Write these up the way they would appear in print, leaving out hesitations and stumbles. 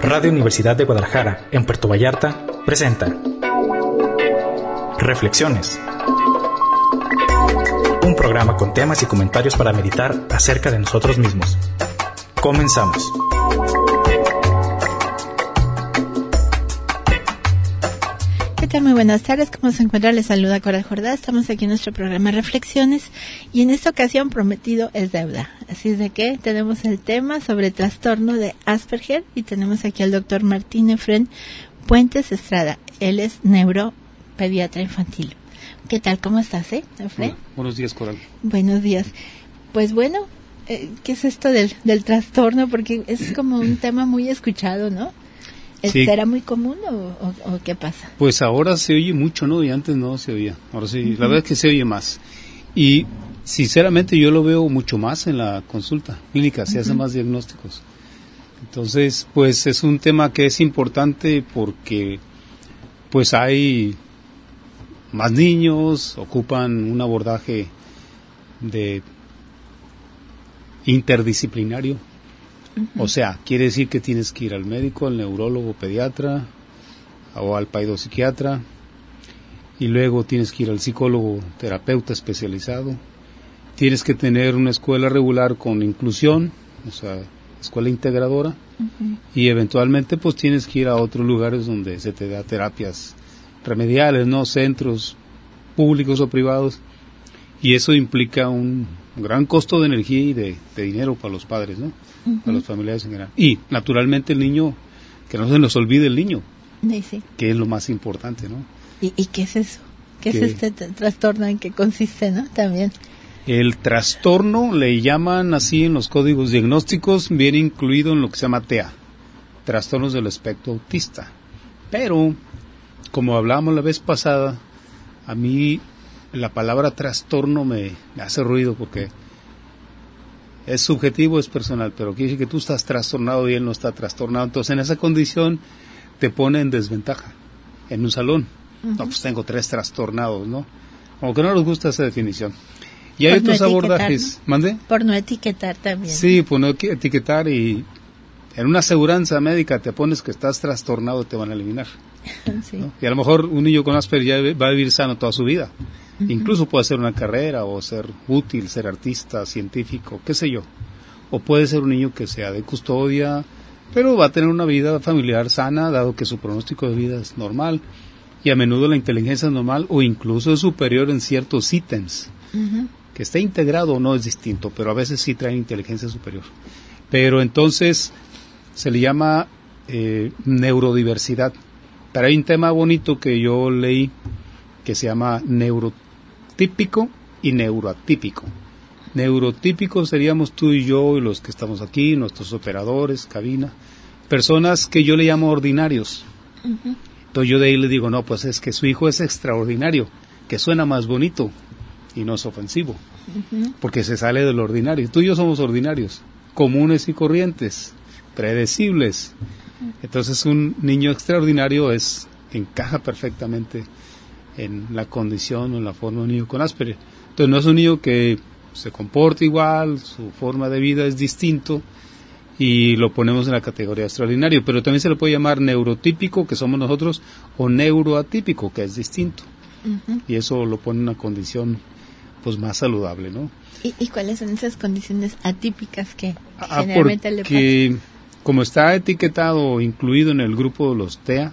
Radio Universidad de Guadalajara, en Puerto Vallarta, presenta Reflexiones. Un programa con temas y comentarios para meditar acerca de nosotros mismos. Comenzamos. ¿Qué tal? Muy buenas tardes. ¿Cómo se encuentra? Les saluda Coral Jordá. Estamos aquí en nuestro programa Reflexiones y en esta ocasión prometido es deuda. Así es de que tenemos el tema sobre trastorno de Asperger y tenemos aquí al doctor Martín Efrén Puentes Estrada. Él es neuropediatra infantil. ¿Qué tal? ¿Cómo estás, Efrén? Buenos días, Coral. Buenos días. Pues bueno, ¿qué es esto del trastorno? Porque es como un tema muy escuchado, ¿no? Sí. ¿Será muy común o qué pasa? Pues ahora se oye mucho, ¿no? Y antes no se oía. Ahora sí, la verdad es que se oye más. Y sinceramente yo lo veo mucho más en la consulta clínica, se hacen más diagnósticos. Entonces, pues es un tema que es importante porque pues hay más niños, ocupan un abordaje de interdisciplinario. O sea, quiere decir que tienes que ir al médico, al neurólogo pediatra o al paidopsiquiatra y luego tienes que ir al psicólogo terapeuta especializado. Tienes que tener una escuela regular con inclusión, o sea, escuela integradora y eventualmente pues tienes que ir a otros lugares donde se te da terapias remediales, ¿no? Centros públicos o privados, y eso implica un gran costo de energía y de dinero para los padres, ¿no? Para los familiares en general. Y naturalmente el niño, que no se nos olvide el niño, sí. Que es lo más importante, ¿no? ¿Y qué es eso? ¿Qué es este trastorno? ¿En qué consiste, no? También. El trastorno le llaman así en los códigos diagnósticos, viene incluido en lo que se llama TEA, trastornos del espectro autista. Pero, como hablábamos la vez pasada, a mí la palabra trastorno me hace ruido porque es subjetivo, es personal, pero quiere decir que tú estás trastornado y él no está trastornado. Entonces, en esa condición te pone en desventaja en un salón. No, pues tengo 3 trastornados, ¿no? Como que no nos gusta esa definición. Y hay otros abordajes. ¿No? ¿Mande? Por no etiquetar también. Sí, por no etiquetar, y en una aseguranza médica te pones que estás trastornado y te van a eliminar. Sí. ¿No? Y a lo mejor un niño con Asperger ya va a vivir sano toda su vida. Incluso puede hacer una carrera o ser útil, ser artista, científico, qué sé yo. O puede ser un niño que sea de custodia, pero va a tener una vida familiar sana, dado que su pronóstico de vida es normal. Y a menudo la inteligencia es normal o incluso es superior en ciertos ítems. Que esté integrado o no es distinto, pero a veces sí trae inteligencia superior. Pero entonces se le llama neurodiversidad. Pero hay un tema bonito que yo leí que se llama neurotípico y neuroatípico. Neurotípico seríamos tú y yo y los que estamos aquí, nuestros operadores, cabina, personas que yo le llamo ordinarios. Entonces yo de ahí le digo, no, pues es que su hijo es extraordinario, que suena más bonito y no es ofensivo, porque se sale del ordinario. Tú y yo somos ordinarios, comunes y corrientes, predecibles. Entonces un niño extraordinario encaja perfectamente en la condición o en la forma de un niño con Asperger. Entonces no es un niño que se comporta igual, su forma de vida es distinto y lo ponemos en la categoría extraordinario, pero también se le puede llamar neurotípico, que somos nosotros, o neuroatípico, que es distinto. Y eso lo pone en una condición pues más saludable, ¿no? ¿Y cuáles son esas condiciones atípicas que generalmente le pasan? Porque como está etiquetado o incluido en el grupo de los TEA,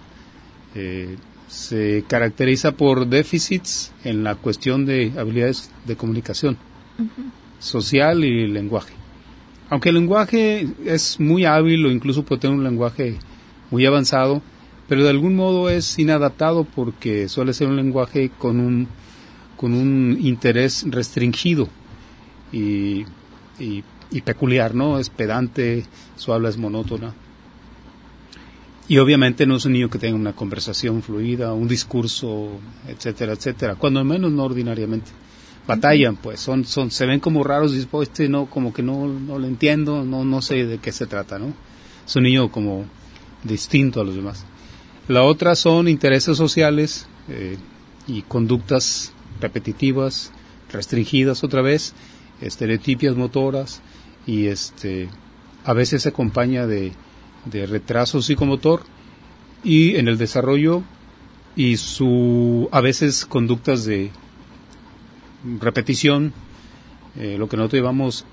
se caracteriza por déficits en la cuestión de habilidades de comunicación social y lenguaje. Aunque el lenguaje es muy hábil o incluso puede tener un lenguaje muy avanzado, pero de algún modo es inadaptado porque suele ser un lenguaje con un interés restringido y peculiar, ¿no? Es pedante, su habla es monótona. Y obviamente no es un niño que tenga una conversación fluida, un discurso, etcétera, etcétera. Cuando menos no ordinariamente. Batallan, pues, se ven como raros, y no, como que no lo entiendo, no sé de qué se trata, ¿no? Es un niño como distinto a los demás. La otra son intereses sociales y conductas repetitivas, restringidas otra vez, estereotipias motoras, y a veces se acompaña de de retraso psicomotor y en el desarrollo y a veces conductas de repetición, lo que nosotros llamamos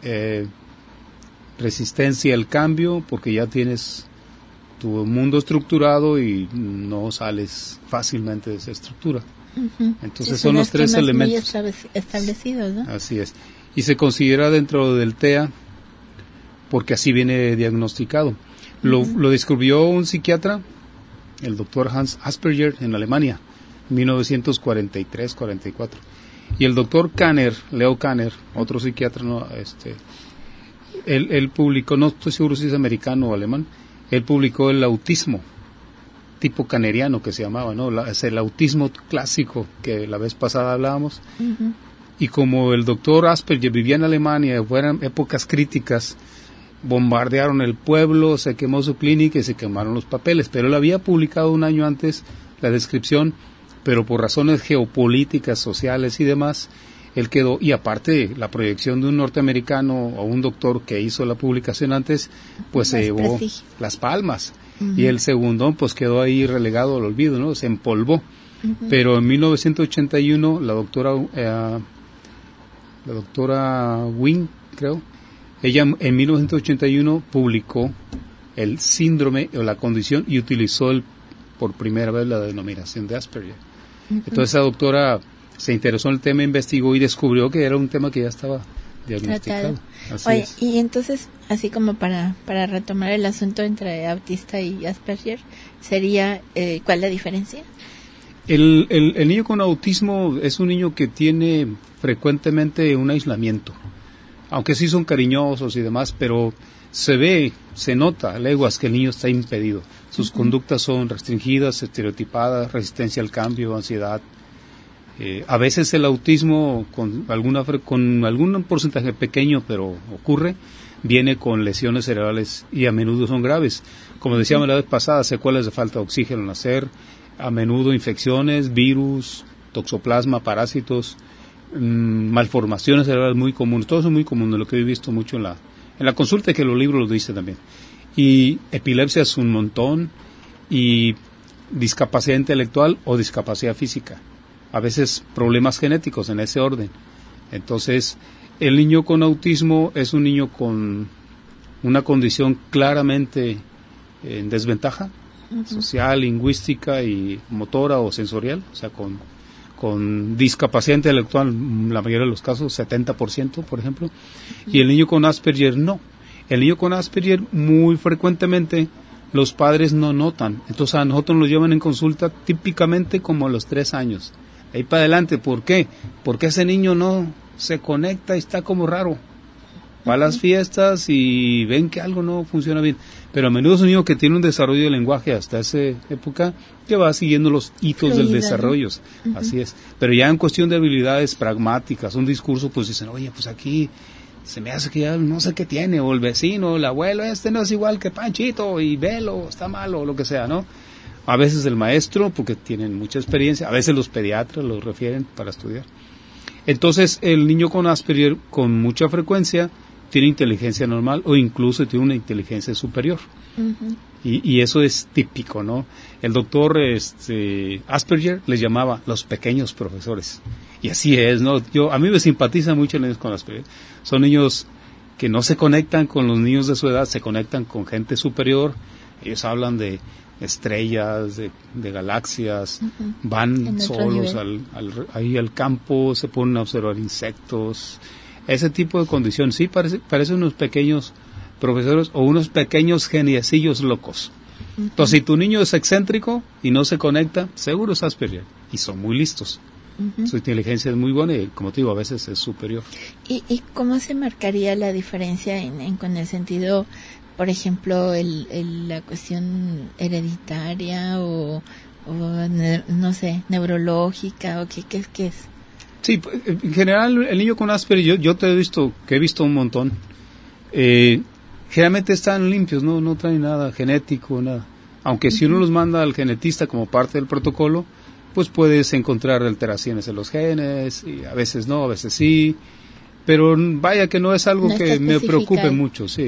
resistencia al cambio, porque ya tienes tu mundo estructurado y no sales fácilmente de esa estructura. Entonces sí, son los tres elementos muy establecidos, ¿no? Así es. Y se considera dentro del TEA porque así viene diagnosticado. Lo descubrió un psiquiatra, el doctor Hans Asperger, en Alemania, en 1943-44. Y el doctor Kanner, Leo Kanner, otro psiquiatra, él publicó, no estoy seguro si es americano o alemán, él publicó el autismo tipo caneriano, que se llamaba, ¿no? Es el autismo clásico que la vez pasada hablábamos. Y como el doctor Asperger vivía en Alemania, fueron épocas críticas, bombardearon el pueblo, se quemó su clínica y se quemaron los papeles, pero él había publicado un año antes la descripción, pero por razones geopolíticas, sociales y demás, él quedó, y aparte la proyección de un norteamericano o un doctor que hizo la publicación antes, pues se llevó las palmas, y el segundo pues quedó ahí relegado al olvido, ¿no? Se empolvó. Pero en 1981 la doctora Wing, creo, ella en 1981 publicó el síndrome o la condición y utilizó por primera vez la denominación de Asperger. Entonces esa doctora se interesó en el tema, investigó y descubrió que era un tema que ya estaba diagnosticado. Oye, y entonces, así como para retomar el asunto entre autista y Asperger, sería, ¿cuál es la diferencia? El niño con autismo es un niño que tiene frecuentemente un aislamiento, aunque sí son cariñosos y demás, pero se nota a leguas que el niño está impedido. Sus conductas son restringidas, estereotipadas, resistencia al cambio, ansiedad. A veces el autismo con algún porcentaje pequeño, pero ocurre, viene con lesiones cerebrales y a menudo son graves. Como decíamos la vez pasada, secuelas de falta de oxígeno al nacer, a menudo infecciones, virus, toxoplasma, parásitos, malformaciones cerebrales muy comunes. Todo eso es muy común, de lo que he visto mucho en la consulta, que los libros lo dicen también. Y epilepsia es un montón, y discapacidad intelectual o discapacidad física. A veces problemas genéticos en ese orden. Entonces, el niño con autismo es un niño con una condición claramente en desventaja, social, lingüística y motora o sensorial, o sea, con discapacidad intelectual, en la mayoría de los casos, 70%, por ejemplo, y el niño con Asperger no. El niño con Asperger muy frecuentemente los padres no notan, entonces a nosotros nos llevan en consulta típicamente como a los 3 años. Ahí para adelante, ¿por qué? Porque ese niño no se conecta y está como raro. Va a las fiestas y ven que algo no funciona bien. Pero a menudo es un niño que tiene un desarrollo de lenguaje hasta esa época que va siguiendo los hitos del desarrollo. Así es. Pero ya en cuestión de habilidades pragmáticas, un discurso, pues dicen, oye, pues aquí se me hace que ya no sé qué tiene, o el vecino, el abuelo, no es igual que Panchito, y velo, está malo, o lo que sea, ¿no? A veces el maestro, porque tienen mucha experiencia, a veces los pediatras los refieren para estudiar. Entonces, el niño con Asperger, con mucha frecuencia, tiene inteligencia normal o incluso tiene una inteligencia superior. Y eso es típico, ¿no? El doctor Asperger les llamaba los pequeños profesores. Y así es, ¿no? A mí me simpatiza mucho los niños con Asperger. Son niños que no se conectan con los niños de su edad, se conectan con gente superior. Ellos hablan de estrellas, de galaxias, van solos ahí al campo, se ponen a observar insectos, ese tipo de condición. Sí, parecen unos pequeños profesores o unos pequeños geniecillos locos. Entonces, si tu niño es excéntrico y no se conecta, seguro es Asperger, y son muy listos. Su inteligencia es muy buena y, como te digo, a veces es superior. ¿Y cómo se marcaría la diferencia con el sentido, por ejemplo, la cuestión hereditaria o no sé, neurológica, o qué es? Sí, en general el niño con Asperger, yo te he visto un montón, generalmente están limpios, no traen nada genético, nada. Aunque si uno los manda al genetista como parte del protocolo, pues puedes encontrar alteraciones en los genes, y a veces no, a veces sí, pero vaya que no es algo que me preocupe mucho, sí.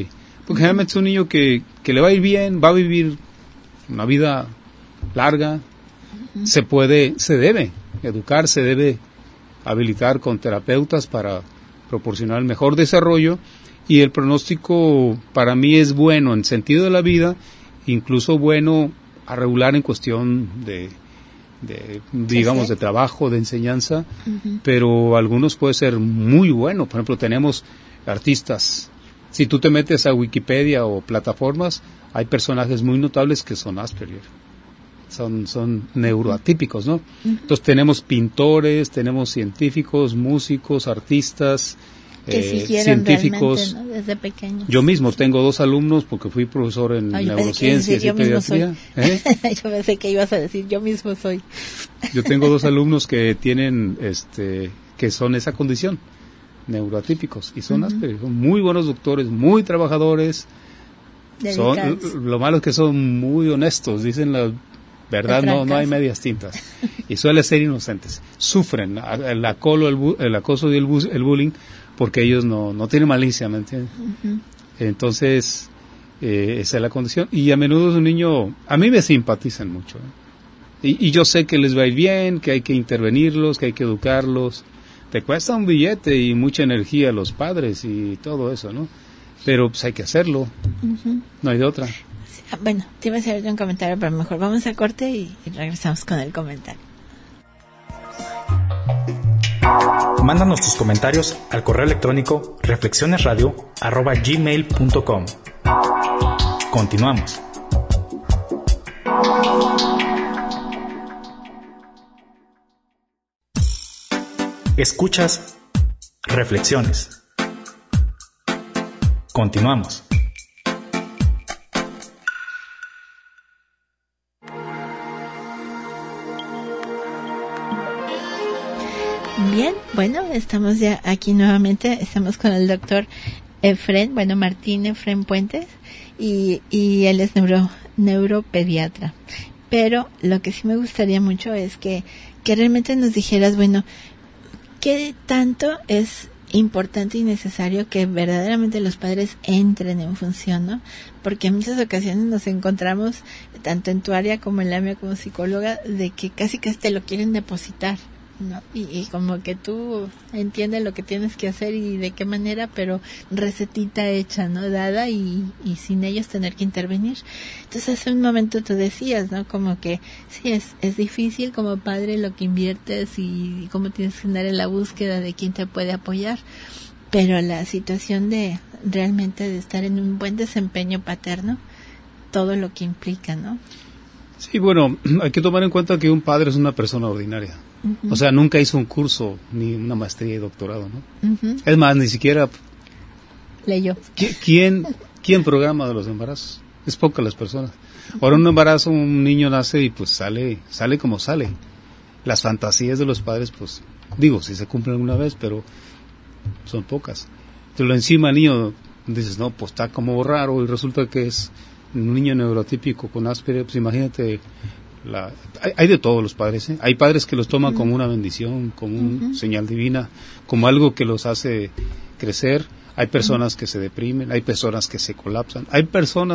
Porque generalmente es un niño que le va a ir bien, va a vivir una vida larga, se debe educar, se debe habilitar con terapeutas para proporcionar el mejor desarrollo, y el pronóstico para mí es bueno en sentido de la vida, incluso bueno a regular en cuestión de digamos, de trabajo, de enseñanza, pero algunos puede ser muy bueno. Por ejemplo, tenemos artistas. Si tú te metes a Wikipedia o plataformas, hay personajes muy notables que son Asperger. Son neuroatípicos, ¿no? Entonces tenemos pintores, tenemos científicos, músicos, artistas, científicos, ¿no? Desde pequeños. Yo mismo tengo 2 alumnos porque fui profesor en neurociencias y pediatría. Yo pensé que ibas a decir, yo mismo soy. Yo tengo 2 alumnos que tienen, que son esa condición, neuroatípicos, y son Asperger, son muy buenos doctores, muy trabajadores. Lo malo es que son muy honestos, dicen la verdad, no hay medias tintas, y suelen ser inocentes. Sufren el acoso y el bullying, porque ellos no tienen malicia, ¿me entiendes? Entonces, esa es la condición. Y a menudo es un niño, a mí me simpatizan mucho, y yo sé que les va a ir bien, que hay que intervenirlos, que hay que educarlos. Te cuesta un billete y mucha energía a los padres y todo eso, ¿no? Pero pues hay que hacerlo, no hay de otra. Bueno, te iba a hacer un comentario, pero mejor vamos a corte y regresamos con el comentario. Mándanos tus comentarios al correo electrónico reflexionesradio@gmail.com. Continuamos. Escuchas Reflexiones. Continuamos. Bien, bueno, estamos ya aquí nuevamente, estamos con el doctor Martín Efrén Puentes, y él es neuropediatra. Pero lo que sí me gustaría mucho es que realmente nos dijeras, bueno, ¿qué tanto es importante y necesario que verdaderamente los padres entren en función, ¿no? Porque en muchas ocasiones nos encontramos, tanto en tu área como en la mía como psicóloga, de que casi te lo quieren depositar, ¿no? Y como que tú entiendes lo que tienes que hacer y de qué manera, pero recetita hecha, ¿no? Dada y sin ellos tener que intervenir. Entonces hace un momento tú decías, ¿no? Como que sí, es difícil como padre lo que inviertes y cómo tienes que andar en la búsqueda de quién te puede apoyar, pero la situación de realmente de estar en un buen desempeño paterno, todo lo que implica, ¿no? Sí, bueno, hay que tomar en cuenta que un padre es una persona ordinaria. O sea, nunca hizo un curso, ni una maestría y doctorado, ¿no? Es más, ni siquiera leyó. ¿Quién programa de los embarazos? Es pocas las personas. Ahora, un embarazo, un niño nace y pues sale como sale. Las fantasías de los padres, pues, si se cumplen alguna vez, pero son pocas. Te lo encima al niño, dices, no, pues está como raro, y resulta que es un niño neurotípico con Asperger. Pues imagínate, hay de todos los padres, ¿eh? Hay padres que los toman como una bendición, como una señal divina, como algo que los hace crecer. Hay personas que se deprimen, hay personas que se colapsan, hay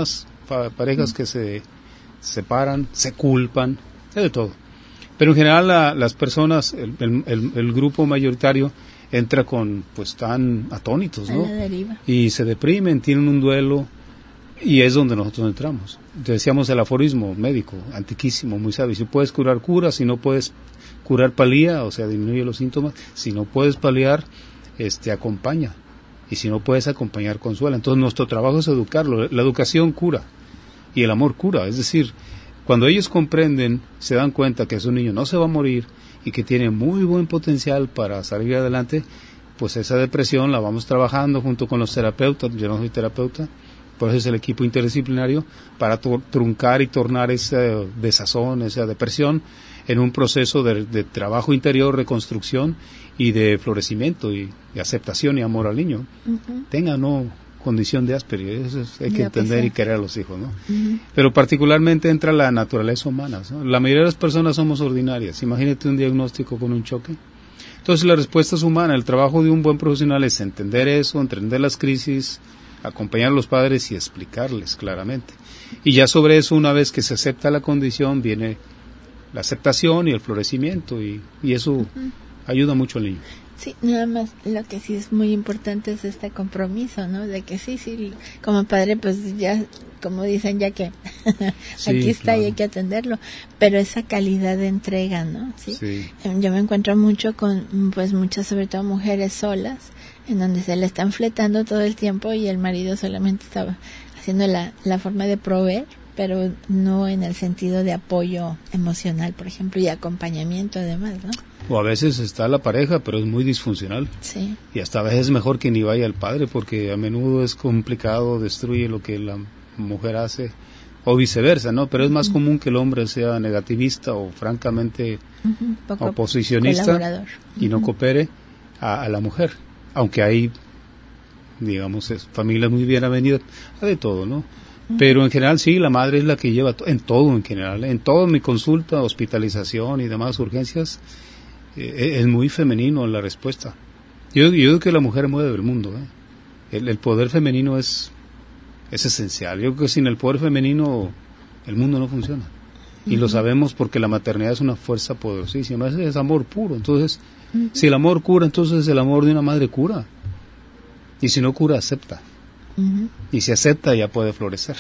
parejas que se separan, se culpan, hay de todo. Pero en general las personas, el grupo mayoritario entra pues están atónitos, ¿no? Y se deprimen, tienen un duelo, y es donde nosotros entramos. Te decíamos el aforismo médico, antiquísimo, muy sabio: si puedes curar, cura; si no puedes curar, palía, o sea, disminuye los síntomas; si no puedes paliar, acompaña; y si no puedes acompañar, consuela. Entonces nuestro trabajo es educarlo. La educación cura y el amor cura. Es decir, cuando ellos comprenden, se dan cuenta que su niño no se va a morir y que tiene muy buen potencial para salir adelante, pues esa depresión la vamos trabajando junto con los terapeutas. Yo no soy terapeuta, por eso es el equipo interdisciplinario, para truncar y tornar esa desazón, esa depresión, en un proceso de trabajo interior, reconstrucción y de florecimiento y aceptación y amor al niño. Tenga o no condición de Asperger, eso hay que entender y querer a los hijos, ¿no? Pero particularmente entra la naturaleza humana, ¿no? La mayoría de las personas somos ordinarias. Imagínate un diagnóstico con un choque. Entonces la respuesta es humana. El trabajo de un buen profesional es entender eso, entender las crisis, acompañar a los padres y explicarles claramente. Y ya sobre eso, una vez que se acepta la condición, viene la aceptación y el florecimiento, y eso ayuda mucho al niño. Sí, nada más lo que sí es muy importante es este compromiso, ¿no? De que sí, como padre, pues ya, como dicen, ya que aquí está, claro, y hay que atenderlo, pero esa calidad de entrega, ¿no? Sí. Yo me encuentro mucho con, pues, muchas, sobre todo mujeres solas, en donde se le están fletando todo el tiempo y el marido solamente estaba haciendo la forma de proveer, pero no en el sentido de apoyo emocional, por ejemplo, y acompañamiento además, ¿no? O a veces está la pareja, pero es muy disfuncional. Sí. Y hasta a veces es mejor que ni vaya el padre, porque a menudo es complicado, destruye lo que la mujer hace, o viceversa, ¿no? Pero es más común que el hombre sea negativista o francamente oposicionista y no coopere a la mujer. Aunque hay, digamos, familias muy bien avenidas, de todo, ¿no? Pero en general sí, la madre es la que lleva en todo, en general, en todo mi consulta, hospitalización y demás urgencias, es muy femenino la respuesta. Yo digo que la mujer mueve el mundo, ¿eh? El poder femenino es esencial. Yo creo que sin el poder femenino el mundo no funciona. Y lo sabemos porque la maternidad es una fuerza poderosísima, es amor puro. Entonces, si el amor cura, entonces el amor de una madre cura. Y si no cura, acepta. Y si acepta, ya puede florecer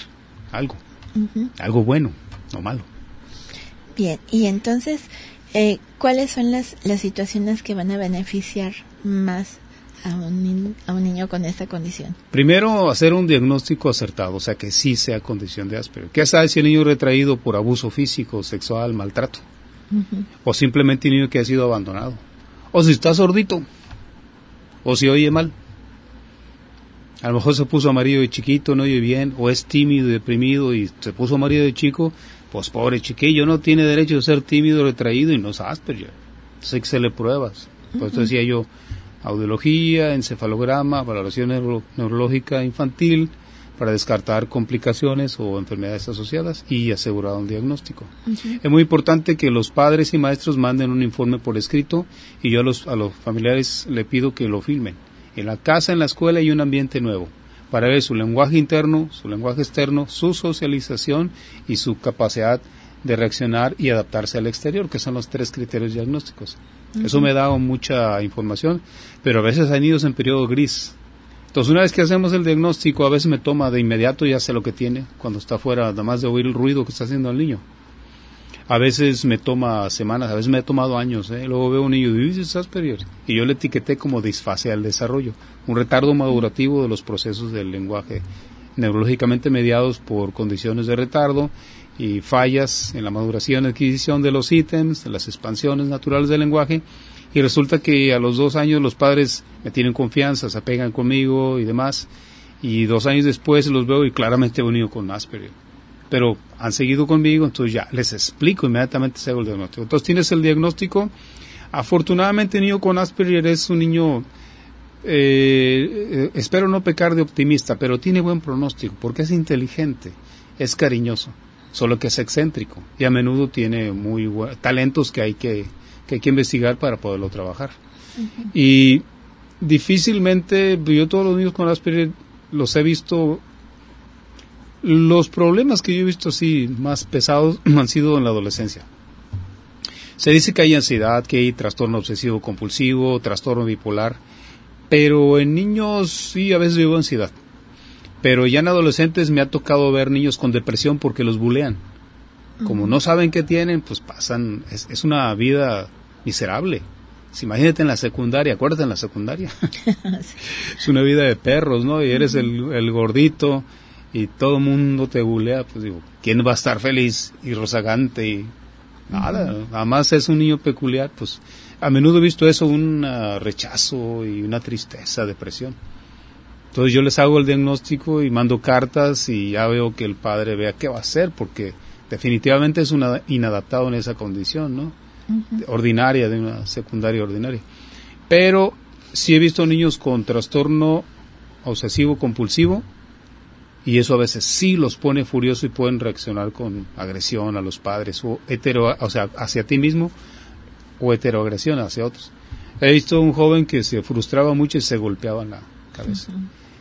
algo bueno, no malo. Bien, y entonces, ¿cuáles son las situaciones que van a beneficiar más a un niño con esta condición? Primero, hacer un diagnóstico acertado, o sea, que sí sea condición de Asperger. ¿Qué sabe si el niño es retraído por abuso físico, sexual, maltrato? O simplemente un niño que ha sido abandonado. O si está sordito. O si oye mal. A lo mejor se puso amarillo de chiquito, no oye bien, o es tímido y deprimido y se puso amarillo de chico, pues pobre chiquillo, no tiene derecho a ser tímido, retraído y no es Asperger. Entonces hay que hacerle pruebas. Por eso decía yo, audiología, encefalograma, valoración neurológica infantil, para descartar complicaciones o enfermedades asociadas y asegurar un diagnóstico. Es muy importante que los padres y maestros manden un informe por escrito, y yo a los familiares le pido que lo filmen. En la casa, en la escuela hay un ambiente nuevo, para ver su lenguaje interno, su lenguaje externo, su socialización y su capacidad de reaccionar y adaptarse al exterior, que son los 3 criterios diagnósticos. Eso me da mucha información, pero a veces hay niños en periodo gris. Entonces, una vez que hacemos el diagnóstico, a veces me toma de inmediato, ya sé lo que tiene, cuando está afuera, nada más de oír el ruido que está haciendo el niño. A veces me toma semanas, a veces me ha tomado años, Luego veo un niño y dice Asperger, y yo le etiqueté como disfasia del desarrollo, un retardo madurativo de los procesos del lenguaje, neurológicamente mediados por condiciones de retardo y fallas en la maduración y adquisición de los ítems, de las expansiones naturales del lenguaje, y resulta que a los 2 años los padres me tienen confianza, se apegan conmigo y demás, y 2 años después los veo y claramente he venido con Asperger. Pero han seguido conmigo, entonces ya les explico, inmediatamente se hago el diagnóstico. Entonces tienes el diagnóstico. Afortunadamente el niño con Asperger es un niño, espero no pecar de optimista, pero tiene buen pronóstico, porque es inteligente, es cariñoso, solo que es excéntrico, y a menudo tiene muy talentos que hay que investigar para poderlo trabajar. Y difícilmente, yo todos los niños con Asperger los he visto. Los problemas que yo he visto así más pesados han sido en la adolescencia. Se dice que hay ansiedad, que hay trastorno obsesivo compulsivo, trastorno bipolar, pero en niños sí a veces veo ansiedad. Pero ya en adolescentes me ha tocado ver niños con depresión porque los bulean. Como no saben qué tienen, pues pasan, es una vida miserable. Imagínate en la secundaria, acuérdate en la secundaria. Sí. Es una vida de perros, ¿no? Y eres el gordito, y todo el mundo te bulea, pues digo, ¿quién va a estar feliz y rozagante? Y nada, además es un niño peculiar, pues a menudo he visto eso, un rechazo y una tristeza, depresión. Entonces yo les hago el diagnóstico y mando cartas y ya veo que el padre vea qué va a hacer, porque definitivamente es un inadaptado en esa condición, ¿no? Ordinaria, de una secundaria ordinaria. Pero sí he visto niños con trastorno obsesivo compulsivo, y eso a veces sí los pone furiosos y pueden reaccionar con agresión a los padres, o sea, hacia ti mismo, o heteroagresión hacia otros. He visto un joven que se frustraba mucho y se golpeaba en la cabeza.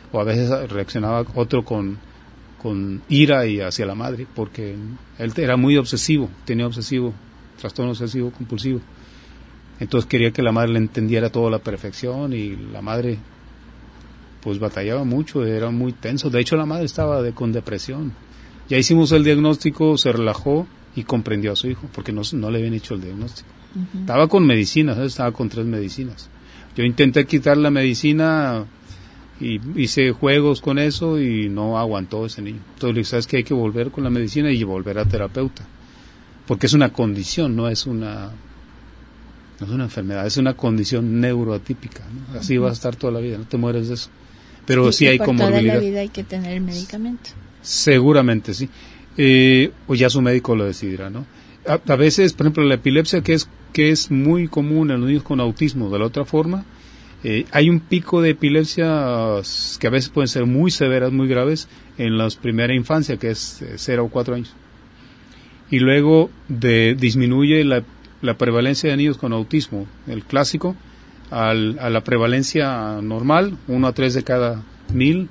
o a veces reaccionaba otro con ira y hacia la madre, porque él era muy obsesivo, tenía trastorno obsesivo compulsivo. Entonces quería que la madre le entendiera todo a la perfección, y la madre pues batallaba mucho, era muy tenso. De hecho, la madre estaba con depresión. Ya hicimos el diagnóstico, se relajó y comprendió a su hijo, porque no le habían hecho el diagnóstico. Uh-huh. Estaba con medicinas, estaba con 3 medicinas. Yo intenté quitar la medicina y hice juegos con eso y no aguantó ese niño. Entonces le dije, ¿sabes qué? Hay que volver con la medicina y volver a terapeuta, porque es una condición, no es una enfermedad, es una condición neuroatípica, ¿no? Así vas a estar toda la vida, no te mueres de eso. Pero sí hay comorbilidad. Toda la vida hay que tener el medicamento. Seguramente sí. O ya su médico lo decidirá, ¿no? A veces, por ejemplo, la epilepsia, que es muy común en los niños con autismo, de la otra forma, hay un pico de epilepsia que a veces pueden ser muy severas, muy graves, en la primera infancia, que es 0 o 4 años. Y luego disminuye la prevalencia de niños con autismo, el clásico, a la prevalencia normal, 1 a 3 de cada 1000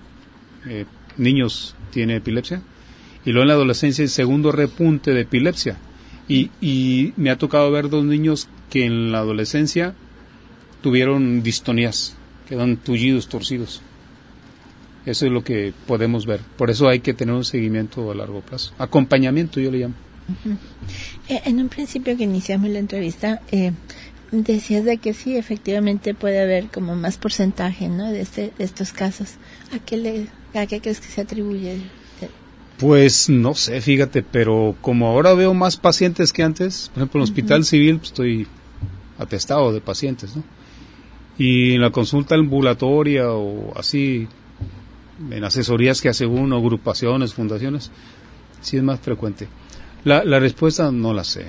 niños tiene epilepsia, y luego en la adolescencia el segundo repunte de epilepsia, y me ha tocado ver 2 niños que en la adolescencia tuvieron distonías, quedan tullidos, torcidos. Eso es lo que podemos ver, por eso hay que tener un seguimiento a largo plazo, acompañamiento yo le llamo. Uh-huh. En un principio que iniciamos la entrevista, decías de que sí, efectivamente puede haber como más porcentaje, ¿no? de estos casos. ¿A qué crees que se atribuye? Pues no sé, fíjate, pero como ahora veo más pacientes que antes, por ejemplo en el Hospital Civil pues, estoy atestado de pacientes, ¿no? Y en la consulta ambulatoria o así, en asesorías que hace uno, agrupaciones, fundaciones, sí es más frecuente. La respuesta no la sé,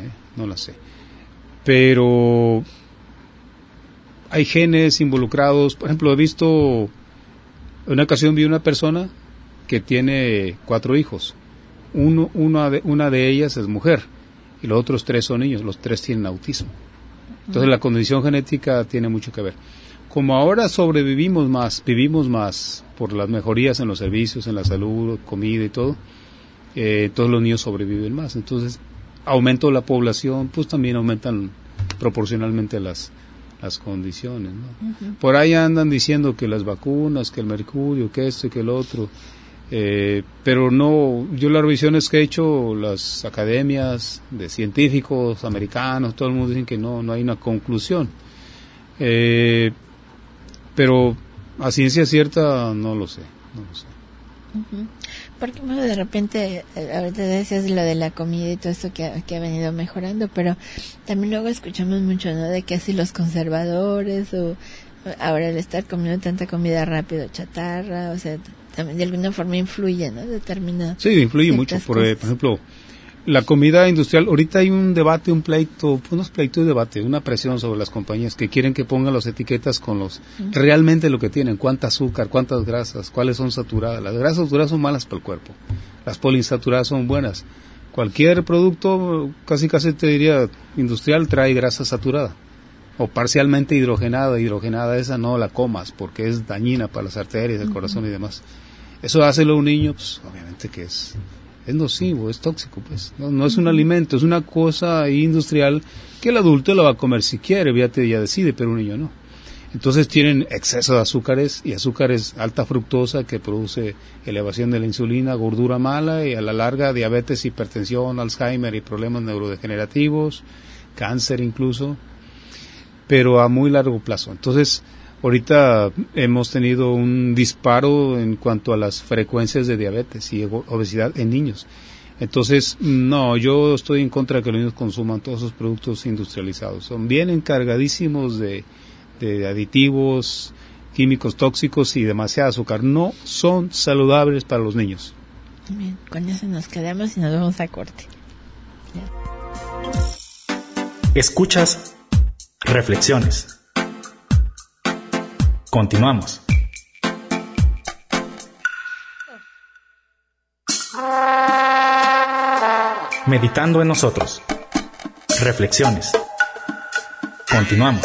pero hay genes involucrados. Por ejemplo, he visto, en una ocasión vi una persona que tiene 4 hijos, una de ellas es mujer y los otros 3 son niños, los 3 tienen autismo. Entonces la condición genética tiene mucho que ver. Como ahora vivimos más por las mejorías en los servicios, en la salud, comida y todo, todos los niños sobreviven más. Entonces, aumento la población, pues también aumentan proporcionalmente las condiciones, ¿no? Uh-huh. Por ahí andan diciendo que las vacunas, que el mercurio, que esto y que el otro, pero no, yo las revisiones que he hecho, las academias de científicos americanos, todo el mundo dicen que no hay una conclusión. Pero a ciencia cierta no lo sé. Uh-huh. Porque bueno, de repente, ahorita decías lo de la comida y todo esto que ha venido mejorando, pero también luego escuchamos mucho, ¿no? De que así los conservadores o ahora el estar comiendo tanta comida rápida, chatarra, o sea, también de alguna forma influye, ¿no? Determina. Sí, influye mucho. Por ejemplo, la comida industrial, ahorita hay un debate, un pleito, una presión sobre las compañías que quieren que pongan las etiquetas con realmente lo que tienen, cuánta azúcar, cuántas grasas, cuáles son saturadas. Las grasas saturadas son malas para el cuerpo, las poliinsaturadas son buenas. Cualquier producto, casi te diría, industrial, trae grasa saturada o parcialmente hidrogenada esa no la comas porque es dañina para las arterias, el corazón y demás. Eso hácelo a un niño, pues obviamente que es nocivo, es tóxico, pues. No es un alimento, es una cosa industrial que el adulto la va a comer si quiere, ya decide, pero un niño no. Entonces tienen exceso de azúcares y azúcares alta fructosa que produce elevación de la insulina, gordura mala y a la larga diabetes, hipertensión, Alzheimer y problemas neurodegenerativos, cáncer incluso, pero a muy largo plazo. Entonces, ahorita hemos tenido un disparo en cuanto a las frecuencias de diabetes y obesidad en niños. Entonces, no, yo estoy en contra de que los niños consuman todos esos productos industrializados. Son bien encargadísimos de aditivos, químicos tóxicos y demasiada azúcar. No son saludables para los niños. Bien, con eso nos quedamos y nos vamos a corte. Ya. Escuchas Reflexiones. Continuamos. Meditando en nosotros. Reflexiones. Continuamos.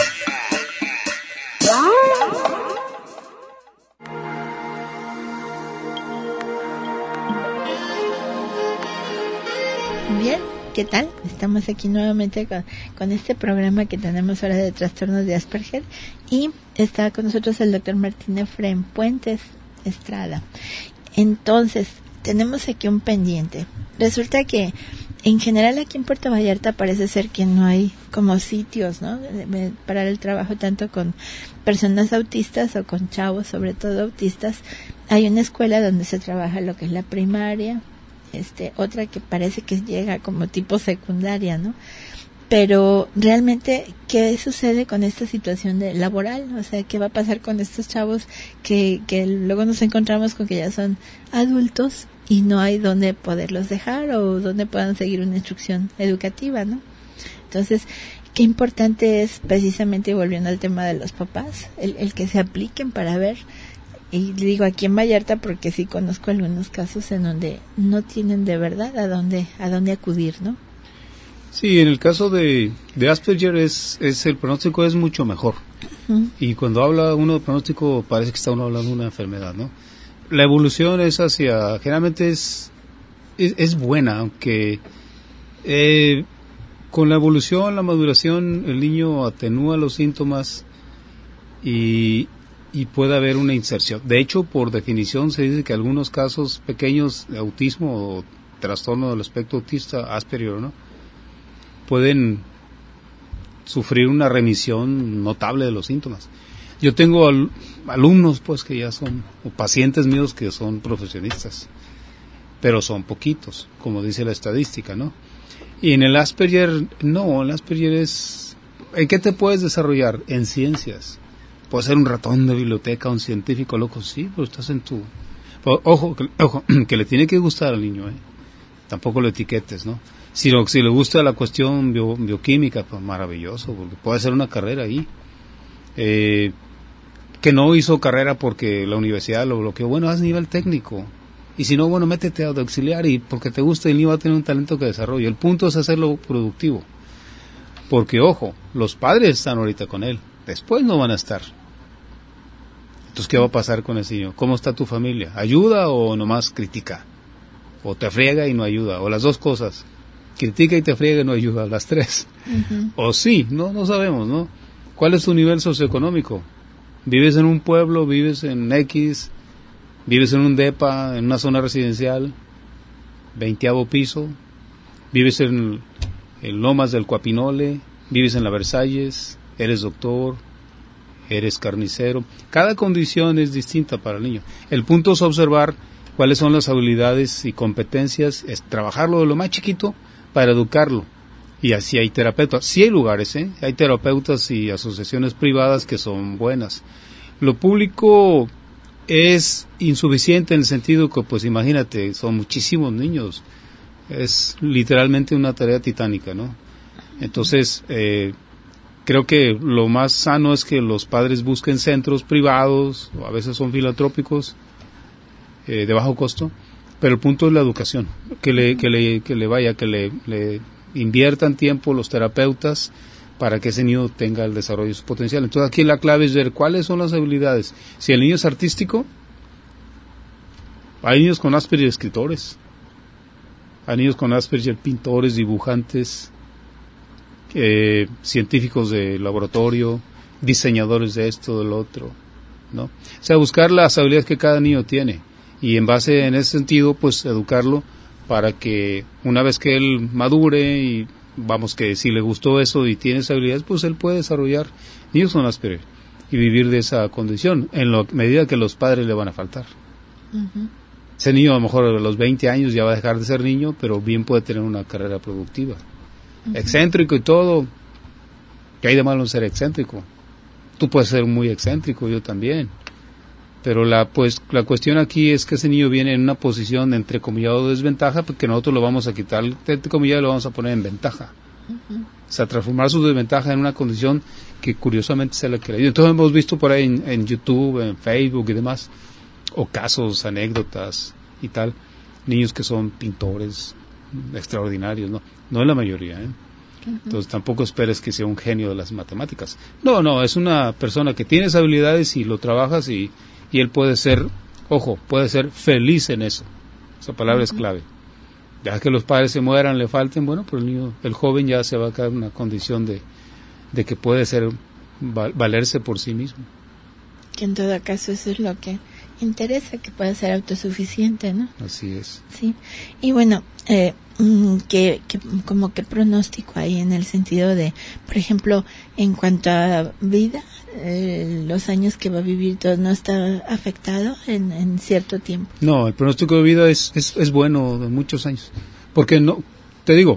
Bien, ¿qué tal? Estamos aquí nuevamente con este programa que tenemos ahora de trastornos de Asperger y está con nosotros el doctor Martín Efrén Puentes Estrada. Entonces, tenemos aquí un pendiente. Resulta que en general aquí en Puerto Vallarta parece ser que no hay como sitios, ¿no? Para el trabajo tanto con personas autistas o con chavos, sobre todo autistas. Hay una escuela donde se trabaja lo que es la primaria, otra que parece que llega como tipo secundaria, ¿no? Pero realmente, ¿qué sucede con esta situación de laboral? O sea, ¿qué va a pasar con estos chavos que luego nos encontramos con que ya son adultos y no hay dónde poderlos dejar o dónde puedan seguir una instrucción educativa, ¿no? Entonces, qué importante es precisamente, volviendo al tema de los papás, el que se apliquen para ver. Y digo aquí en Vallarta porque sí conozco algunos casos en donde no tienen de verdad a dónde acudir, ¿no? Sí, en el caso de Asperger el pronóstico es mucho mejor. Uh-huh. Y cuando habla uno de pronóstico parece que está uno hablando de una enfermedad, ¿no? La evolución es generalmente es buena, aunque con la evolución, la maduración, el niño atenúa los síntomas y puede haber una inserción. De hecho, por definición se dice que algunos casos pequeños de autismo o trastorno del espectro autista, Asperger, ¿no?, pueden sufrir una remisión notable de los síntomas. Yo tengo alumnos, pues, que ya son, o pacientes míos que son profesionistas, pero son poquitos, como dice la estadística, ¿no? Y en el Asperger, no, el Asperger es... ¿En qué te puedes desarrollar? En ciencias. Puede ser un ratón de biblioteca, un científico loco, sí, pero estás en tu... Ojo, que le tiene que gustar al niño, tampoco lo etiquetes, ¿no? Si le gusta la cuestión bioquímica, pues maravilloso, porque puede hacer una carrera ahí. Que no hizo carrera porque la universidad lo bloqueó, bueno, haz nivel técnico. Y si no, bueno, métete a auxiliar y porque te gusta el niño va a tener un talento que desarrolle. El punto es hacerlo productivo. Porque, ojo, los padres están ahorita con él, después no van a estar. Entonces, ¿qué va a pasar con ese niño? ¿Cómo está tu familia? ¿Ayuda o nomás critica? ¿O te friega y no ayuda? ¿O las dos cosas? Critica y te friega y no ayuda, las tres. Uh-huh. O sí, no sabemos, ¿no? ¿Cuál es tu nivel socioeconómico? ¿Vives en un pueblo? ¿Vives en X? ¿Vives en un depa, en una zona residencial? 20º piso. ¿Vives en Lomas del Cuapinole? ¿Vives en la Versalles? ¿Eres doctor? ¿Eres carnicero? Cada condición es distinta para el niño. El punto es observar cuáles son las habilidades y competencias, es trabajarlo de lo más chiquito para educarlo. Y así hay terapeutas. Sí hay lugares, hay terapeutas y asociaciones privadas que son buenas. Lo público es insuficiente en el sentido que, pues imagínate, son muchísimos niños. Es literalmente una tarea titánica, ¿no? Entonces, creo que lo más sano es que los padres busquen centros privados, o a veces son filantrópicos, de bajo costo, pero el punto es la educación, que le inviertan tiempo los terapeutas para que ese niño tenga el desarrollo de su potencial. Entonces aquí la clave es ver cuáles son las habilidades. Si el niño es artístico, hay niños con Asperger escritores, hay niños con Asperger pintores, dibujantes, científicos de laboratorio, diseñadores de esto, del otro, ¿no? O sea, buscar las habilidades que cada niño tiene y en base en ese sentido, pues educarlo para que una vez que él madure y vamos que si le gustó eso y tiene esas habilidades, pues él puede desarrollar niños con Asperger y vivir de esa condición en la medida que los padres le van a faltar. Uh-huh. Ese niño a lo mejor a los 20 años ya va a dejar de ser niño, pero bien puede tener una carrera productiva. Uh-huh. Excéntrico y todo, ¿qué hay de malo en ser excéntrico? Tú puedes ser muy excéntrico, yo también. Pero la cuestión aquí es que ese niño viene en una posición entre comillado de desventaja, porque nosotros lo vamos a quitar entre comillado y lo vamos a poner en ventaja. Uh-huh. O sea, transformar su desventaja en una condición que curiosamente se la quiere. Entonces hemos visto por ahí en YouTube, en Facebook y demás, o casos, anécdotas y tal, niños que son pintores extraordinarios, no es la mayoría, Uh-huh. Entonces tampoco esperes que sea un genio de las matemáticas. No, es una persona que tiene esas habilidades y lo trabajas y él puede ser, puede ser feliz en eso. Esa palabra Uh-huh. es clave. Ya que los padres se mueran, le falten, bueno, pues el joven ya se va a quedar en una condición de que puede valerse por sí mismo. Que en todo caso eso es lo que interesa, que pueda ser autosuficiente, ¿no? Así es. Sí. Y bueno, como que pronóstico hay en el sentido de, por ejemplo, en cuanto a vida, los años que va a vivir todo no está afectado en cierto tiempo. No, el pronóstico de vida es bueno de muchos años, porque no, te digo,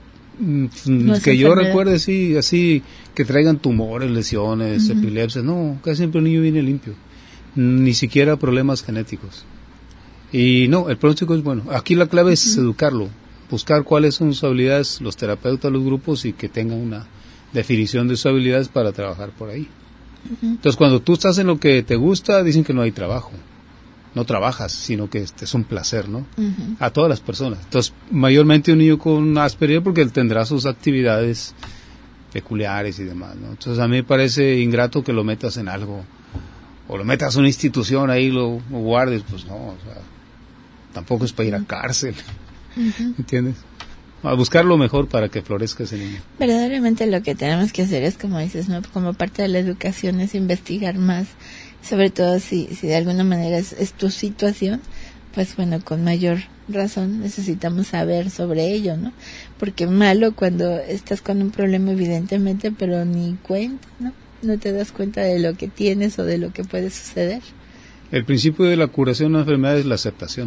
no que yo recuerde así que traigan tumores, lesiones, epilepsias, no, casi siempre el niño viene limpio, ni siquiera problemas genéticos. Y no, el pronóstico es bueno. Aquí la clave es educarlo, buscar cuáles son sus habilidades, los terapeutas, los grupos, y que tengan una definición de sus habilidades para trabajar por ahí. Entonces, cuando tú estás en lo que te gusta, dicen que no hay trabajo. No trabajas, sino que es un placer, ¿no? A todas las personas. Entonces, mayormente un niño con Asperger, porque él tendrá sus actividades peculiares y demás, ¿no? Entonces, a mí me parece ingrato que lo metas en algo, o lo metas a una institución ahí, lo guardes, pues no, o sea, tampoco es para ir a cárcel, ¿entiendes? A buscar lo mejor para que florezca ese niño. Verdaderamente lo que tenemos que hacer es, como dices, ¿no? Como parte de la educación es investigar más, sobre todo si de alguna manera es tu situación, pues bueno, con mayor razón necesitamos saber sobre ello, ¿no? Porque malo cuando estás con un problema evidentemente, pero ni cuenta, ¿no? No te das cuenta de lo que tienes o de lo que puede suceder. El principio de la curación de una enfermedad es la aceptación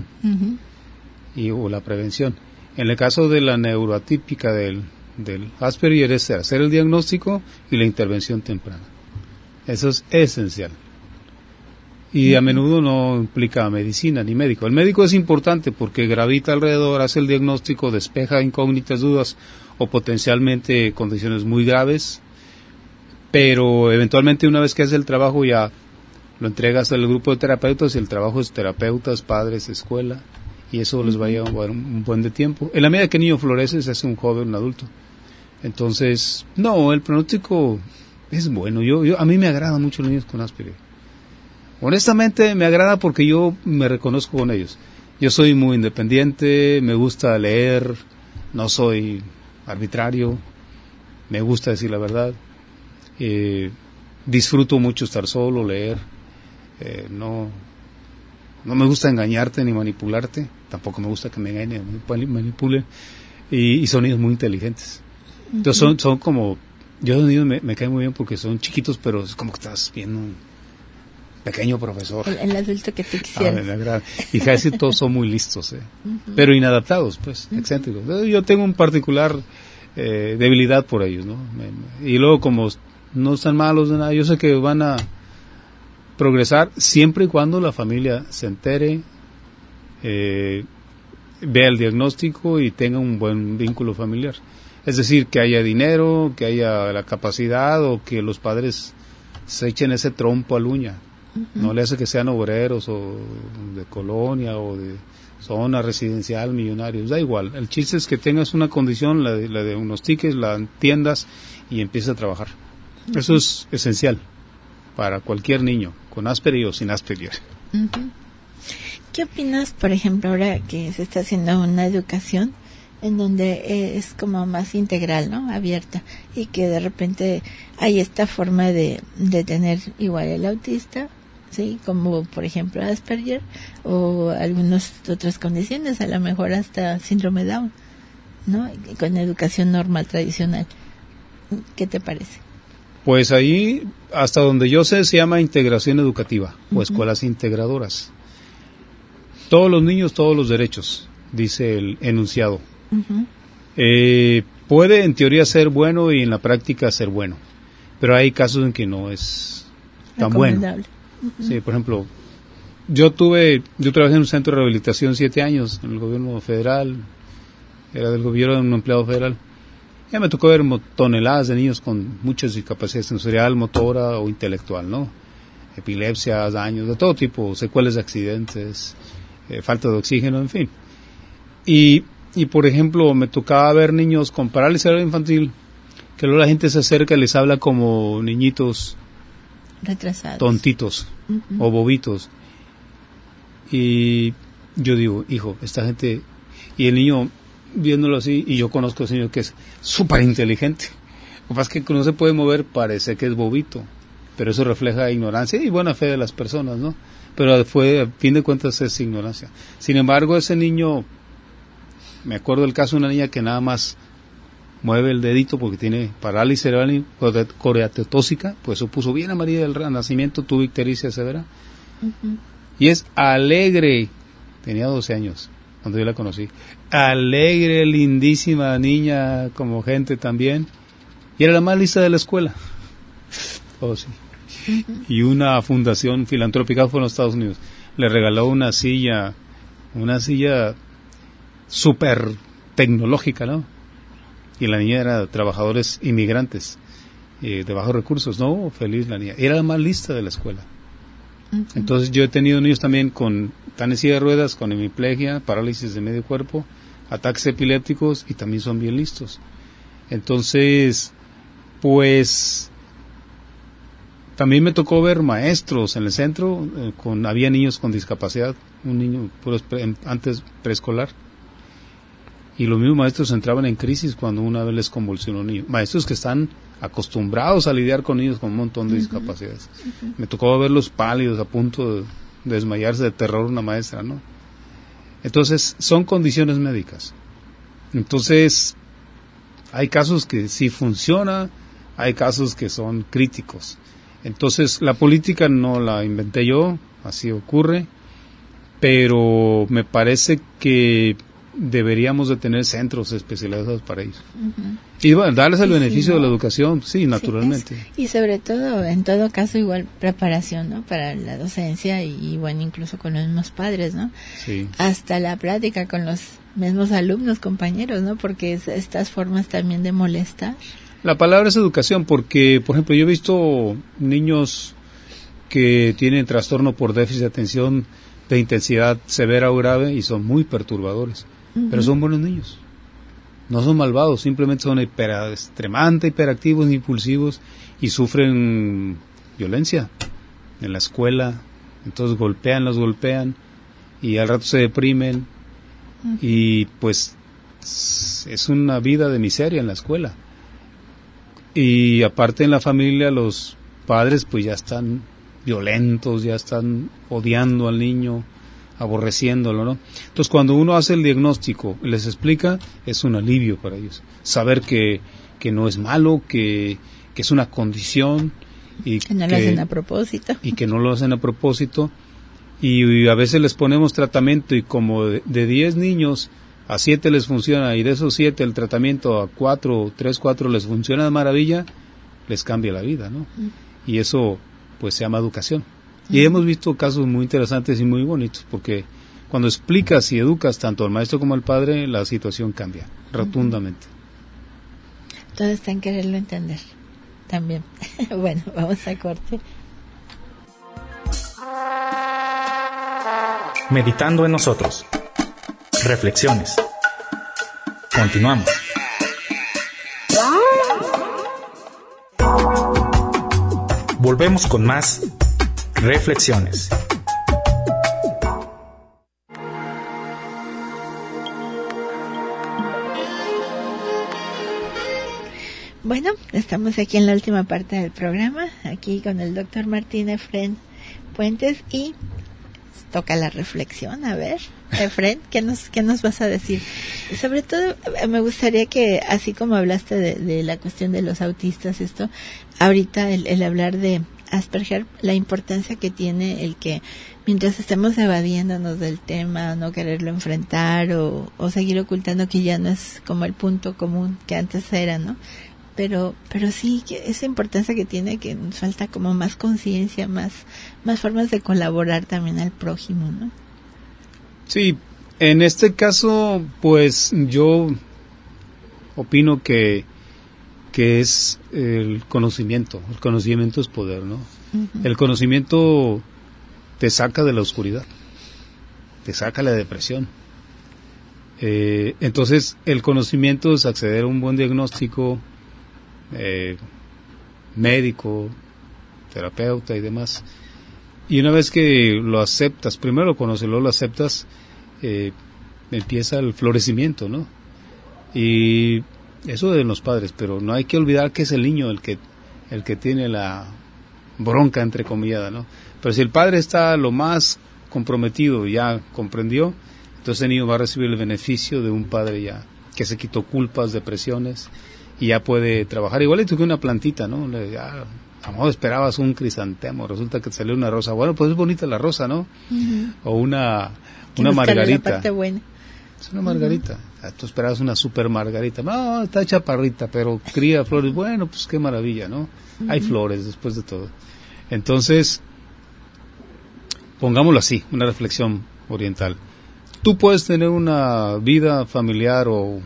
o la prevención. En el caso de la neuroatípica del Asperger es hacer el diagnóstico y la intervención temprana. Eso es esencial. Y a menudo no implica medicina ni médico. El médico es importante porque gravita alrededor, hace el diagnóstico, despeja incógnitas, dudas o potencialmente condiciones muy graves, pero eventualmente una vez que hace el trabajo ya lo entregas al grupo de terapeutas y el trabajo es terapeutas, padres, escuela, y eso les va a llevar un buen de tiempo. En la medida que el niño florece se hace un joven, un adulto. Entonces, no, el pronóstico es bueno. A mí me agradan mucho los niños con Asperger. Honestamente me agrada porque yo me reconozco con ellos. Yo soy muy independiente, me gusta leer, no soy arbitrario, me gusta decir la verdad, disfruto mucho estar solo, leer, no me gusta engañarte ni manipularte, tampoco me gusta que me engañen, me manipulen, y son niños muy inteligentes. Entonces son como, yo los niños me caen muy bien porque son chiquitos, pero es como que estás viendo un pequeño profesor. El adulto que tú quisieras. Me agrada. Y casi todos son muy listos, pero inadaptados, pues, excéntricos. Yo tengo un particular debilidad por ellos, ¿no? Y luego, como no están malos de nada, yo sé que van a progresar siempre y cuando la familia se entere, vea el diagnóstico y tenga un buen vínculo familiar. Es decir, que haya dinero, que haya la capacidad, o que los padres se echen ese trompo al uña. No le hace que sean obreros o de colonia o de zona residencial, millonarios, da igual. El chiste es que tengas una condición, la de unos tickets, la entiendas y empieces a trabajar. Eso es esencial para cualquier niño, con Asperger o sin Asperger. ¿Qué opinas, por ejemplo, ahora que se está haciendo una educación en donde es como más integral, ¿no? Abierta, y que de repente hay esta forma de tener igual el autista, sí, como por ejemplo Asperger o algunas otras condiciones, a lo mejor hasta síndrome Down, ¿no? Con educación normal tradicional. ¿Qué te parece? Pues ahí, hasta donde yo sé, se llama integración educativa o escuelas integradoras. Todos los niños, todos los derechos, dice el enunciado. Puede en teoría ser bueno y en la práctica ser bueno, pero hay casos en que no es tan bueno. Sí, por ejemplo, yo trabajé en un centro de rehabilitación 7 años en el gobierno federal, era del gobierno de un empleado federal. Ya me tocó ver toneladas de niños con muchas discapacidades sensorial, motora o intelectual, ¿no? Epilepsias, daños de todo tipo, secuelas de accidentes, falta de oxígeno, en fin. Y por ejemplo, me tocaba ver niños con parálisis cerebral infantil, que luego la gente se acerca y les habla como niñitos retrasados, tontitos o bobitos. Y yo digo, hijo, esta gente... Y el niño viéndolo así, y yo conozco a ese niño que es súper inteligente. Lo que pasa es que no se puede mover, parece que es bobito, pero eso refleja ignorancia y buena fe de las personas, ¿no? Pero a fin de cuentas es ignorancia. Sin embargo, ese niño, me acuerdo del caso de una niña que nada más mueve el dedito porque tiene parálisis cerebral coreatotóxica, pues se puso bien amarilla del nacimiento, tuvo ictericia severa, y es alegre, tenía 12 años cuando yo la conocí, alegre, lindísima niña, como gente también, y era la más lista de la escuela. Oh, sí. Y una fundación filantrópica fue en los Estados Unidos, le regaló una silla súper tecnológica, ¿no? Y la niña era de trabajadores inmigrantes, de bajos recursos, ¿no? Feliz la niña. Era la más lista de la escuela. Entonces yo he tenido niños también con tan en silla de ruedas, con hemiplegia, parálisis de medio cuerpo, ataques epilépticos, y también son bien listos. Entonces, pues, también me tocó ver maestros en el centro, había niños con discapacidad, un niño antes preescolar, y los mismos maestros entraban en crisis cuando una vez les convulsionó un niño. Maestros que están acostumbrados a lidiar con niños con un montón de discapacidades. Me tocó verlos pálidos, a punto de desmayarse de terror una maestra, ¿no? Entonces, son condiciones médicas. Entonces, hay casos que sí funciona, hay casos que son críticos. Entonces, la política no la inventé yo, así ocurre, pero me parece que deberíamos de tener centros especializados para ellos. Y bueno, darles el beneficio de la educación, sí, naturalmente. Sí, y sobre todo, en todo caso, igual preparación, ¿no? Para la docencia y bueno, incluso con los mismos padres, ¿no? Sí. Hasta la plática con los mismos alumnos, compañeros, ¿no? Porque estas formas también de molestar. La palabra es educación, porque, por ejemplo, yo he visto niños que tienen trastorno por déficit de atención de intensidad severa o grave y son muy perturbadores. Pero son buenos niños, no son malvados, simplemente son extremadamente hiperactivos, impulsivos, y sufren violencia en la escuela. Entonces los golpean y al rato se deprimen, y pues es una vida de miseria en la escuela. Y aparte en la familia los padres pues ya están violentos, ya están odiando al niño, aborreciéndolo, ¿no? Entonces, cuando uno hace el diagnóstico y les explica, es un alivio para ellos. Saber que no es malo, que es una condición, y que no lo hacen a propósito. Y que no lo hacen a propósito. Y a veces les ponemos tratamiento, y como de 10 niños, a 7 les funciona, y de esos 7 el tratamiento a 4 les funciona de maravilla, les cambia la vida, ¿no? Y eso, pues, se llama educación. Y hemos visto casos muy interesantes y muy bonitos, porque cuando explicas y educas tanto al maestro como al padre, la situación cambia rotundamente. Todo está en quererlo entender también. Bueno, vamos a corte. Meditando en nosotros. Reflexiones. Continuamos. Volvemos con más reflexiones. Bueno, estamos aquí en la última parte del programa, aquí con el doctor Martín Efrén Puentes, y toca la reflexión. A ver, Efrén, ¿qué nos vas a decir? Sobre todo, me gustaría que, así como hablaste de la cuestión de los autistas, ahorita el hablar de Asperger, la importancia que tiene el que mientras estemos evadiéndonos del tema, no quererlo enfrentar o seguir ocultando, que ya no es como el punto común que antes era, ¿no? Pero sí, que esa importancia que tiene, que nos falta como más conciencia, más formas de colaborar también al prójimo, ¿no? Sí, en este caso, pues yo opino que es el conocimiento es poder, ¿no? El conocimiento te saca de la oscuridad, te saca de la depresión. Entonces, el conocimiento es acceder a un buen diagnóstico médico, terapeuta y demás. Y una vez que lo aceptas, primero lo conoces, luego lo aceptas, empieza el florecimiento, ¿no? Y eso de los padres, pero no hay que olvidar que es el niño el que tiene la bronca, entre comillas, ¿no? Pero si el padre está lo más comprometido, ya comprendió, entonces el niño va a recibir el beneficio de un padre ya que se quitó culpas, depresiones, y ya puede trabajar igualito que una plantita, ¿no? Ya, a lo mejor esperabas un crisantemo, resulta que te salió una rosa. Bueno, pues es bonita la rosa, ¿no? Uh-huh. O una margarita. La parte buena. Es una margarita. Uh-huh. Tú esperabas una super margarita. No, está chaparrita, pero cría flores. Bueno, pues qué maravilla, ¿no? Uh-huh. Hay flores después de todo. Entonces, pongámoslo así, una reflexión oriental. Tú puedes tener una vida familiar o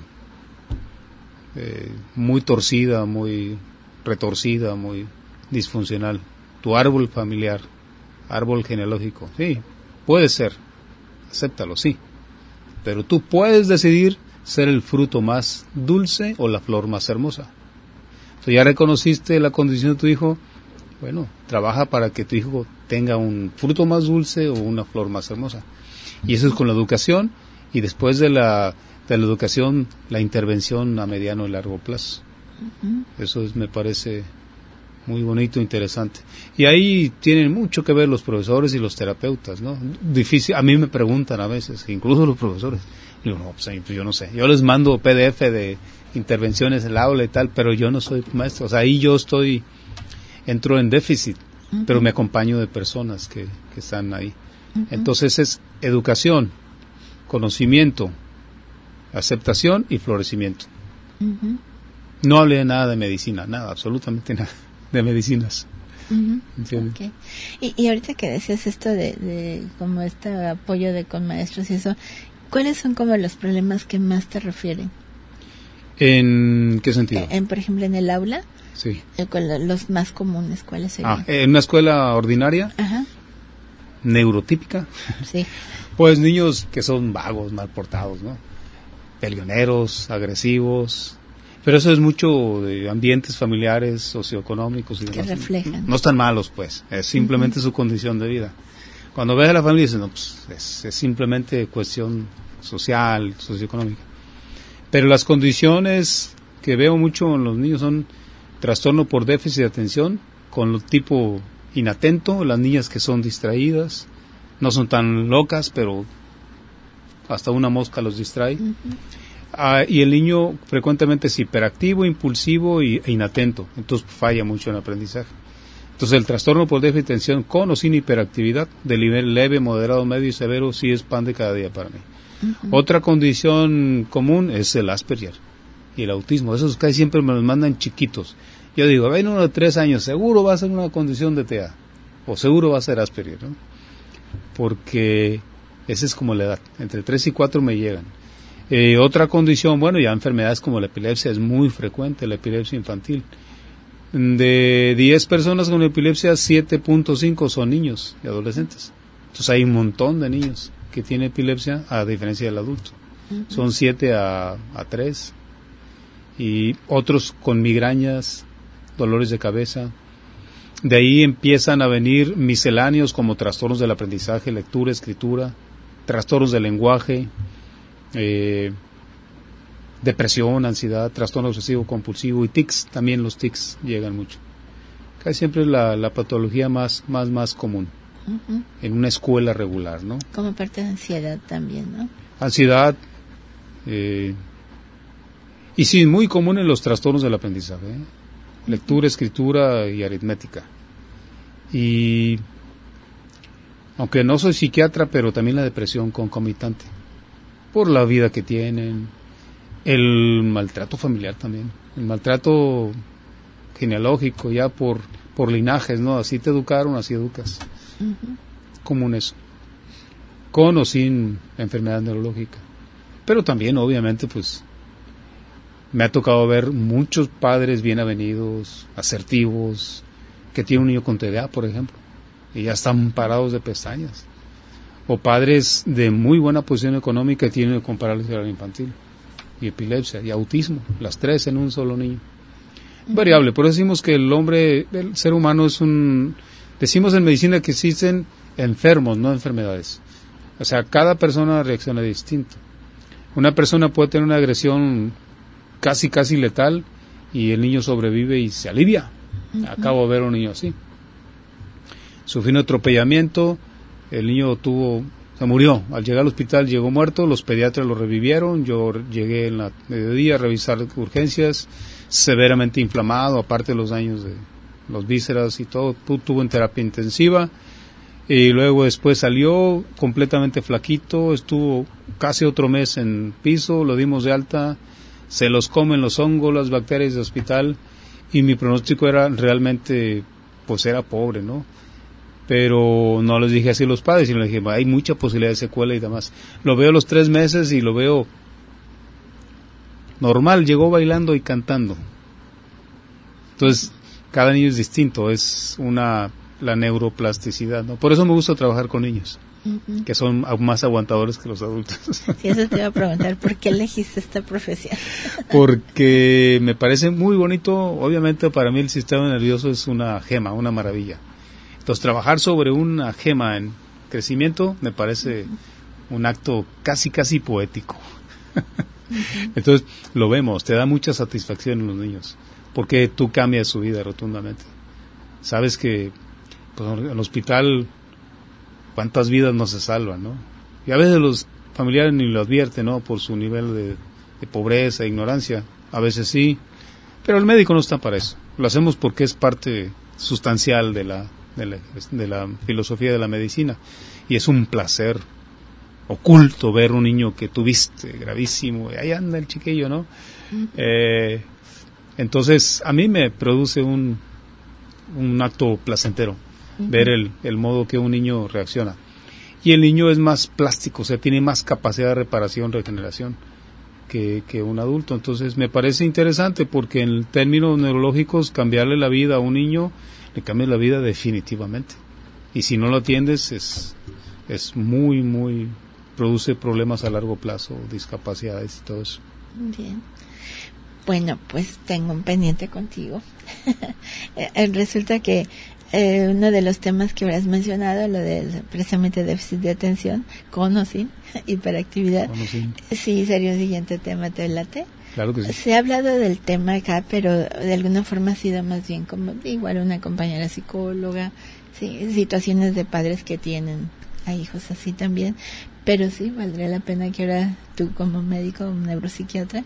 muy torcida, muy retorcida, muy disfuncional. Tu árbol familiar, árbol genealógico, sí, puede ser, acéptalo, sí. Pero tú puedes decidir ser el fruto más dulce o la flor más hermosa. Si ya reconociste la condición de tu hijo, bueno, trabaja para que tu hijo tenga un fruto más dulce o una flor más hermosa. Y eso es con la educación, y después de la educación, la intervención a mediano y largo plazo. Uh-huh. Eso me parece muy bonito, interesante. Y ahí tienen mucho que ver los profesores y los terapeutas, ¿no? Difícil, a mí me preguntan a veces, incluso los profesores, digo, no, pues yo no sé, yo les mando PDF de intervenciones en el aula y tal, pero yo no soy maestro, o sea, ahí yo entro en déficit, uh-huh. Pero me acompaño de personas que están ahí. Uh-huh. Entonces es educación, conocimiento, aceptación y florecimiento. Uh-huh. No hable de nada de medicina, nada, absolutamente nada de medicinas. Uh-huh. Okay. Y ahorita que decías esto de como este apoyo de con maestros y eso, ¿cuáles son como los problemas que más te refieren? ¿En qué sentido? Por ejemplo, en el aula. Sí. Los más comunes, ¿cuáles serían? En una escuela ordinaria. Ajá. Neurotípica. Sí. Pues niños que son vagos, mal portados, ¿no? Peleoneros, agresivos. Pero eso es mucho de ambientes familiares, socioeconómicos y demás. Que reflejan. No están malos, pues. Es simplemente uh-huh. Su condición de vida. Cuando ves a la familia dices, no, pues es simplemente cuestión social, socioeconómica. Pero las condiciones que veo mucho en los niños son trastorno por déficit de atención, con el tipo inatento, las niñas que son distraídas, no son tan locas, pero hasta una mosca los distrae. Uh-huh. Y el niño frecuentemente es hiperactivo, impulsivo e inatento, entonces falla mucho en el aprendizaje. Entonces el trastorno por déficit de atención con o sin hiperactividad, de nivel leve, moderado, medio y severo, sí es pan de cada día para mí. Uh-huh. Otra condición común es el Asperger y el autismo. Esos casi siempre me los mandan chiquitos. Yo digo, ven uno de 3 años, seguro va a ser una condición de TEA, o seguro va a ser Asperger, ¿no? Porque esa es como la edad, entre 3 y 4 me llegan. Otra condición, bueno, ya enfermedades como la epilepsia es muy frecuente, la epilepsia infantil. De 10 personas con epilepsia, 7.5 son niños y adolescentes. Entonces hay un montón de niños que tienen epilepsia, a diferencia del adulto. Uh-huh. Son 7 a 3. Y otros con migrañas, dolores de cabeza. De ahí empiezan a venir misceláneos como trastornos del aprendizaje, lectura, escritura, trastornos del lenguaje, depresión, ansiedad, trastorno obsesivo compulsivo y tics. También los tics llegan mucho. Casi siempre es la patología más común. Uh-huh. En una escuela regular, ¿no? Como parte de ansiedad también, ¿no? Ansiedad, y sí, muy común en los trastornos del aprendizaje, lectura, escritura y aritmética. Y aunque no soy psiquiatra, pero también la depresión concomitante, por la vida que tienen, el maltrato familiar también, el maltrato genealógico ya por linajes, ¿no? Así te educaron, así educas. Uh-huh. Común eso, con o sin enfermedad neurológica. Pero también, obviamente, pues me ha tocado ver muchos padres bien avenidos, asertivos, que tienen un niño con TDA, por ejemplo, y ya están parados de pestañas. O padres de muy buena posición económica que tienen con parálisis infantil, y epilepsia, y autismo, las 3 en un solo niño. Variable, por eso decimos que el ser humano es decimos en medicina que existen enfermos, no enfermedades. O sea, cada persona reacciona distinto. Una persona puede tener una agresión casi letal, y el niño sobrevive y se alivia. Acabo de ver a un niño así. Sufrió un atropellamiento, el niño se murió. Al llegar al hospital llegó muerto, los pediatras lo revivieron, yo llegué en la mediodía a revisar urgencias, severamente inflamado, aparte de los daños de los vísceras y todo, tuvo en terapia intensiva, y luego después salió completamente flaquito, estuvo casi otro mes en piso, lo dimos de alta, se los comen los hongos, las bacterias de hospital, y mi pronóstico era realmente, pues era pobre, ¿no? Pero no les dije así a los padres, sino les dije, hay mucha posibilidad de secuela y demás. Lo veo a los 3 meses y lo veo normal, llegó bailando y cantando. Entonces, cada niño es distinto, es la neuroplasticidad, ¿no? Por eso me gusta trabajar con niños, que son más aguantadores que los adultos. Sí, eso te iba a preguntar, ¿por qué elegiste esta profesión? Porque me parece muy bonito, obviamente para mí el sistema nervioso es una gema, una maravilla. Entonces, trabajar sobre una gema en crecimiento me parece un acto casi poético. Entonces, lo vemos, te da mucha satisfacción en los niños, porque tú cambias su vida rotundamente. Sabes que pues, en el hospital, cuántas vidas no se salvan, ¿no? Y a veces los familiares ni lo advierten, ¿no? Por su nivel de pobreza, ignorancia. A veces sí, pero el médico no está para eso. Lo hacemos porque es parte sustancial de la filosofía de la medicina, y es un placer oculto ver un niño que tuviste gravísimo, y ahí anda el chiquillo, ¿no? Entonces a mí me produce un acto placentero ver el modo que un niño reacciona, y el niño es más plástico, o sea, tiene más capacidad de reparación, regeneración que un adulto. Entonces me parece interesante, porque en términos neurológicos cambiarle la vida a un niño le cambia la vida definitivamente, y si no lo atiendes es muy produce problemas a largo plazo, discapacidades y todo eso. Bien, bueno, pues tengo un pendiente contigo. Resulta que uno de los temas que habrás mencionado, lo de precisamente déficit de atención, con o sin hiperactividad, sí, sería un siguiente tema, ¿te late? Claro que sí. Se ha hablado del tema acá, pero de alguna forma ha sido más bien como igual una compañera psicóloga, sí, situaciones de padres que tienen a hijos así también, pero sí, valdría la pena que ahora tú como médico, neuropediatra,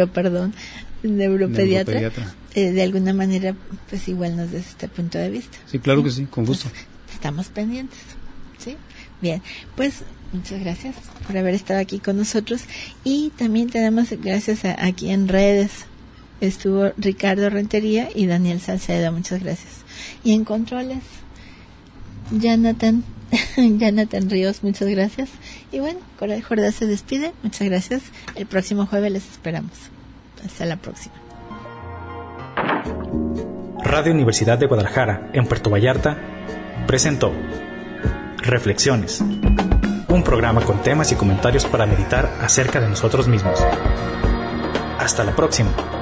de alguna manera pues igual nos des este punto de vista. Sí, claro, ¿sí? Que sí, con gusto. Pues, estamos pendientes, ¿sí? Bien, pues muchas gracias por haber estado aquí con nosotros, y también tenemos gracias aquí en redes estuvo Ricardo Rentería y Daniel Salcedo, muchas gracias, y en controles Jonathan Ríos, muchas gracias, y bueno, Coral Jordás se despide, muchas gracias, el próximo jueves les esperamos, hasta la próxima. Radio Universidad de Guadalajara en Puerto Vallarta presentó Reflexiones, un programa con temas y comentarios para meditar acerca de nosotros mismos. Hasta la próxima.